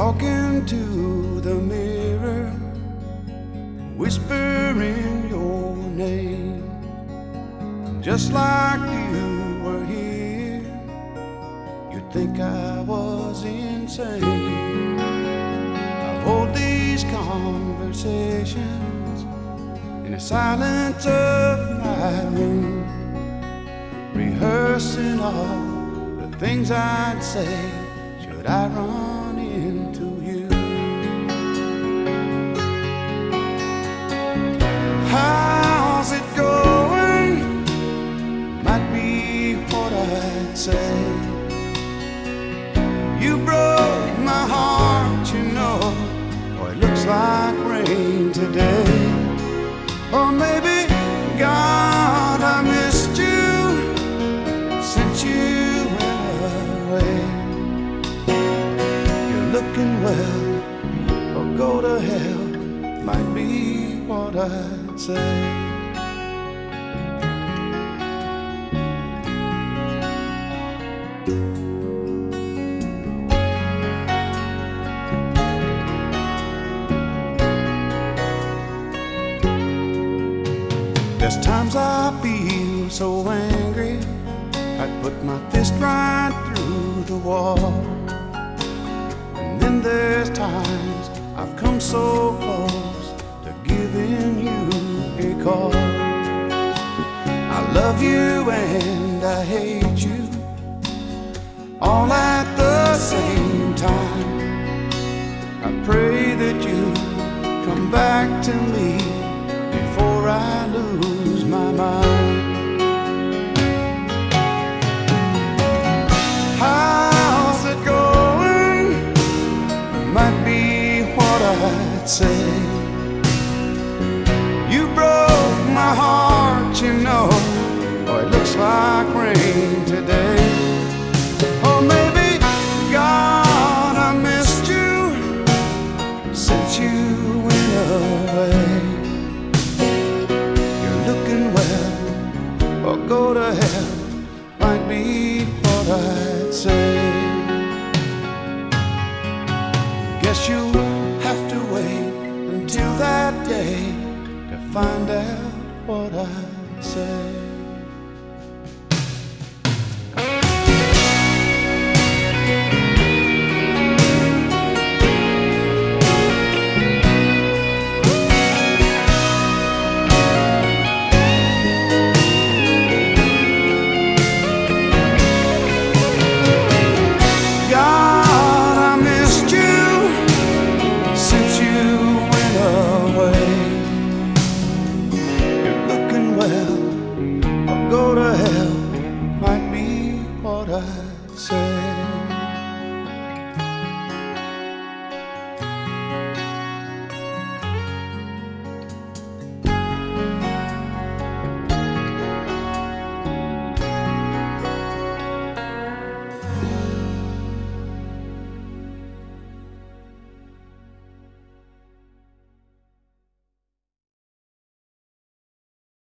talking to the mirror, whispering your name, just like you were here. You'd think I was insane. I hold these conversations in the silence of my room, rehearsing all the things I'd say should I run into you. How's it going? Might be what I'd say. You broke my heart, you know. Oh, it looks like rain today. Or maybe, God, I missed you since you went away. You're looking well, or go to hell, might be what I'd say. There's times I feel so angry, I'd put my fist right through the wall. And then there's times I've come so close to giving you a call. I love you and I hate you, all at the same time. I pray that you come back to me before I lose my mind. How's it going? Might be what I'd say. You broke my heart, you know. Oh, it looks like rain today. Or maybe, God, I missed you since you went away. Or go to hell, might be what I'd say. Guess you'll have to wait until that day to find out what I'd say.